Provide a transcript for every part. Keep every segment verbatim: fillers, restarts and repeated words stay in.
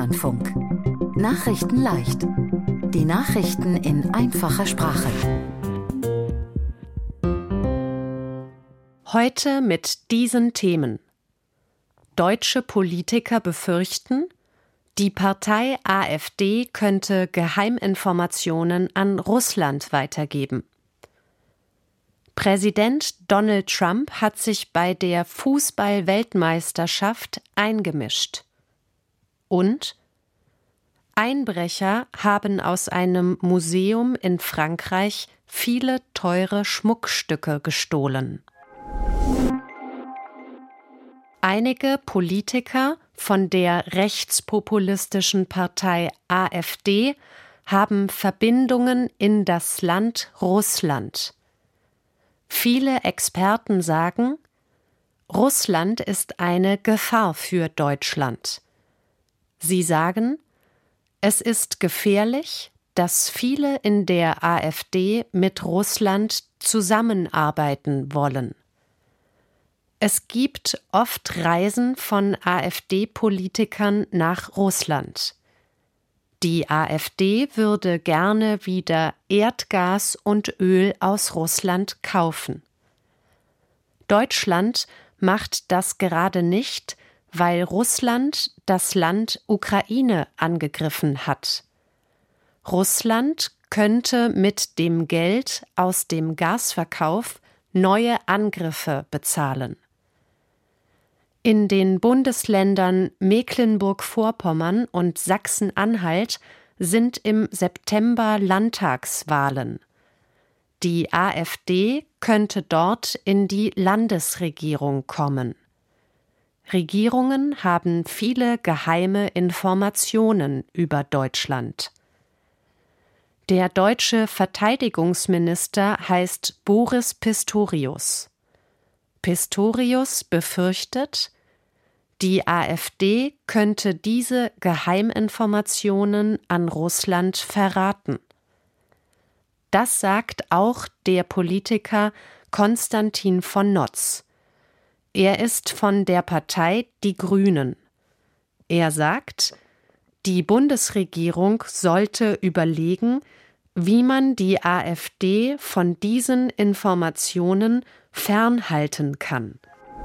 Deutschlandfunk. Nachrichten leicht. Die Nachrichten in einfacher Sprache. Heute mit diesen Themen. Deutsche Politiker befürchten, die Partei AfD könnte Geheiminformationen an Russland weitergeben. Präsident Donald Trump hat sich bei der Fußball-Weltmeisterschaft eingemischt. Und Einbrecher haben aus einem Museum in Frankreich viele teure Schmuckstücke gestohlen. Einige Politiker von der rechtspopulistischen Partei AfD haben Verbindungen in das Land Russland. Viele Experten sagen, Russland ist eine Gefahr für Deutschland. Sie sagen, es ist gefährlich, dass viele in der AfD mit Russland zusammenarbeiten wollen. Es gibt oft Reisen von AfD-Politikern nach Russland. Die AfD würde gerne wieder Erdgas und Öl aus Russland kaufen. Deutschland macht das gerade nicht, weil Russland das Land Ukraine angegriffen hat. Russland könnte mit dem Geld aus dem Gasverkauf neue Angriffe bezahlen. In den Bundesländern Mecklenburg-Vorpommern und Sachsen-Anhalt sind im September Landtagswahlen. Die AfD könnte dort in die Landesregierung kommen. Regierungen haben viele geheime Informationen über Deutschland. Der deutsche Verteidigungsminister heißt Boris Pistorius. Pistorius befürchtet, die AfD könnte diese Geheiminformationen an Russland verraten. Das sagt auch der Politiker Konstantin von Notz. Er ist von der Partei Die Grünen. Er sagt, die Bundesregierung sollte überlegen, wie man die AfD von diesen Informationen fernhalten kann.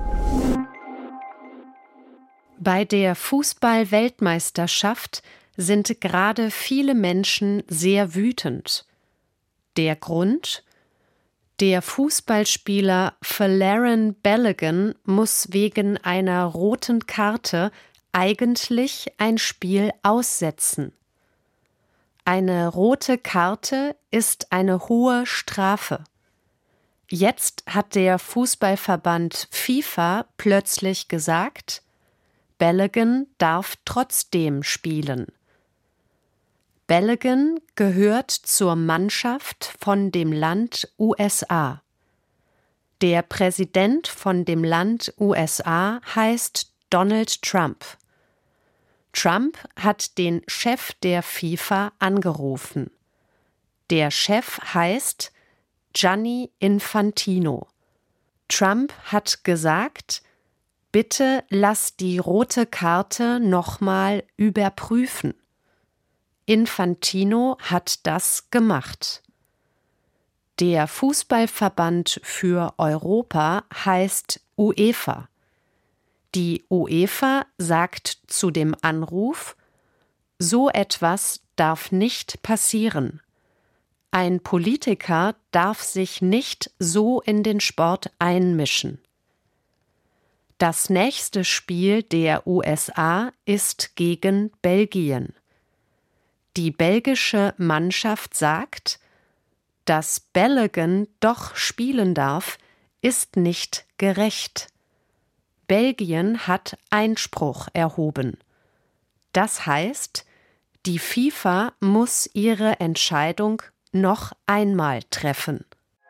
Bei der Fußball-Weltmeisterschaft sind gerade viele Menschen sehr wütend. Der Grund? Der Fußballspieler Folarin Balogun muss wegen einer roten Karte eigentlich ein Spiel aussetzen. Eine rote Karte ist eine hohe Strafe. Jetzt hat der Fußballverband FIFA plötzlich gesagt, Balogun darf trotzdem spielen. Balogun gehört zur Mannschaft von dem Land U S A. Der Präsident von dem Land U S A heißt Donald Trump. Trump hat den Chef der FIFA angerufen. Der Chef heißt Gianni Infantino. Trump hat gesagt, bitte lass die rote Karte nochmal überprüfen. Infantino hat das gemacht. Der Fußballverband für Europa heißt UEFA. Die UEFA sagt zu dem Anruf, so etwas darf nicht passieren. Ein Politiker darf sich nicht so in den Sport einmischen. Das nächste Spiel der U S A ist gegen Belgien. Die belgische Mannschaft sagt, dass Balogun doch spielen darf, ist nicht gerecht. Belgien hat Einspruch erhoben. Das heißt, die FIFA muss ihre Entscheidung noch einmal treffen.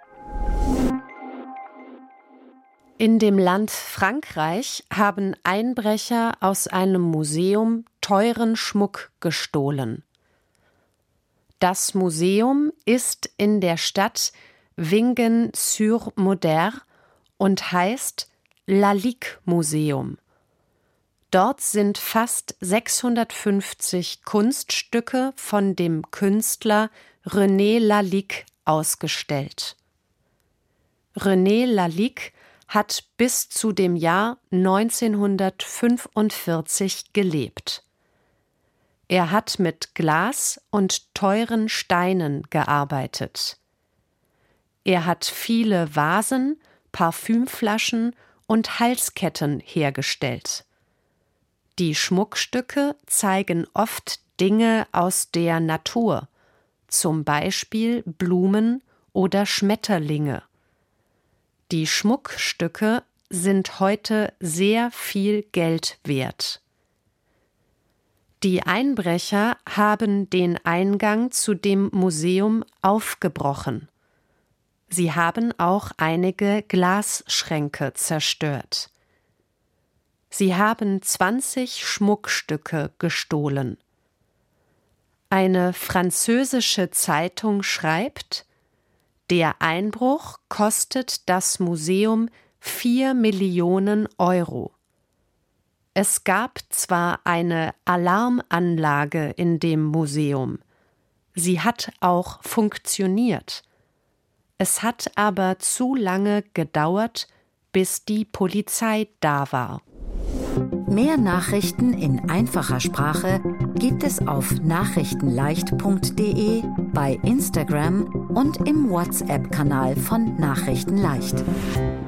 In dem Land Frankreich haben Einbrecher aus einem Museum teuren Schmuck gestohlen. Das Museum ist in der Stadt Vingens-sur-Moder und heißt Lalique Museum. Dort sind fast sechshundertfünfzig Kunststücke von dem Künstler René Lalique ausgestellt. René Lalique hat bis zu dem Jahr neunzehnhundertfünfundvierzig gelebt. Er hat mit Glas und teuren Steinen gearbeitet. Er hat viele Vasen, Parfümflaschen und Halsketten hergestellt. Die Schmuckstücke zeigen oft Dinge aus der Natur, zum Beispiel Blumen oder Schmetterlinge. Die Schmuckstücke sind heute sehr viel Geld wert. Die Einbrecher haben den Eingang zu dem Museum aufgebrochen. Sie haben auch einige Glasschränke zerstört. Sie haben zwanzig Schmuckstücke gestohlen. Eine französische Zeitung schreibt: Der Einbruch kostet das Museum vier Millionen Euro. Es gab zwar eine Alarmanlage in dem Museum, sie hat auch funktioniert. Es hat aber zu lange gedauert, bis die Polizei da war. Mehr Nachrichten in einfacher Sprache gibt es auf nachrichtenleicht punkt de, bei Instagram und im WhatsApp-Kanal von Nachrichten leicht.